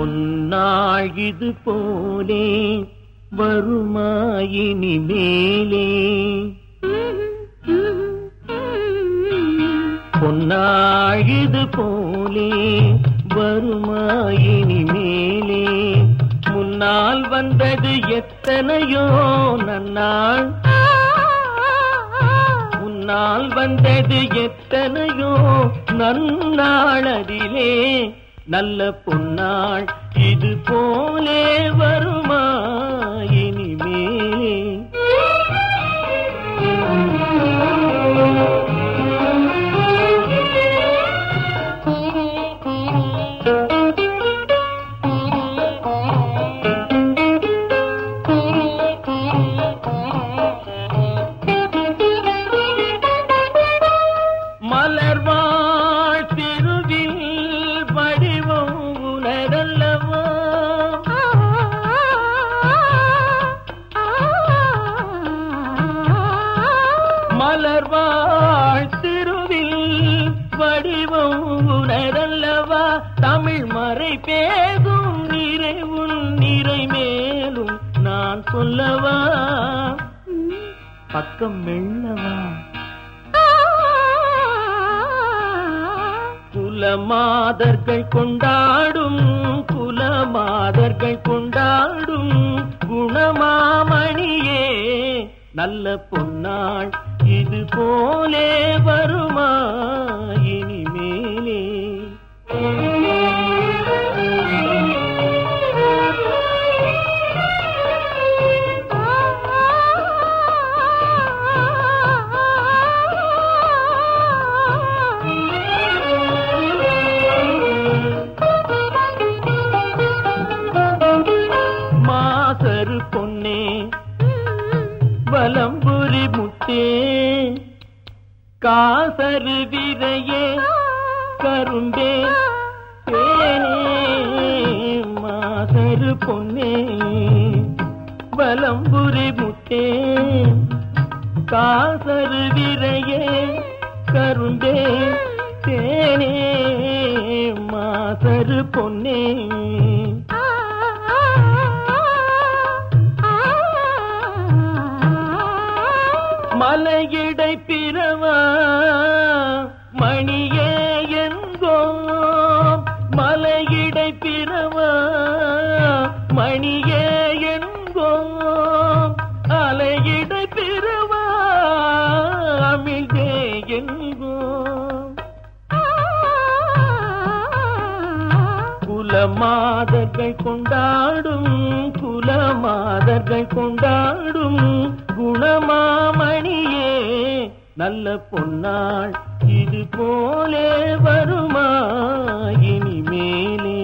பொன்னாள் இது போலே வருமாயினி மேலே, பொன்னாள் இது போலே வருமாயினி மேலே, முன்னால் வந்தது எத்தனையோ நன்னாள், முன்னால் வந்தது எத்தனையோ நன்னாளதிலே, நல்ல பொன்னாள் இது போலே வருமா இனிமேலே. மலர்வாழ் திருவில் வடிவம் உனதல்லவா, மலர்வாழ் திருவில் வடிவம் உனதல்லவா, தமிழ் மறை பேசும் நிறைவுன் நிறை மேலும் நான் சொல்லவா, பக்கம் மெல்லவா. குலமாதர்கள் கொண்டாடும் குலமாதர்கள் கொண்டாடும் குணமாமணியே, நல்ல பொன்னாள் இது போலே வருமா இனிமேலே. மாசரு பொன்னே வலம்புரி முத்தே, காசரு விரையே கரும்பே தேனே, மாசரு பொன்னே வலம்புரி முத்தே, காசரு விரையே கரும்பே தேனே, மாசரு பொன்னே. மலையிடை பிறவா மணியே என்கோ, மலையிடை பிறவா மணியே என்கோ, அலையிடை பிறவா அமிழ்தே என்கோ. குலமாதர்கள் கொண்டாடும் குலமாதர்கள் கொண்டாடும் குணமாமணியே, நல்ல பொன்னாள் இது போலே வருமா இனிமேலே.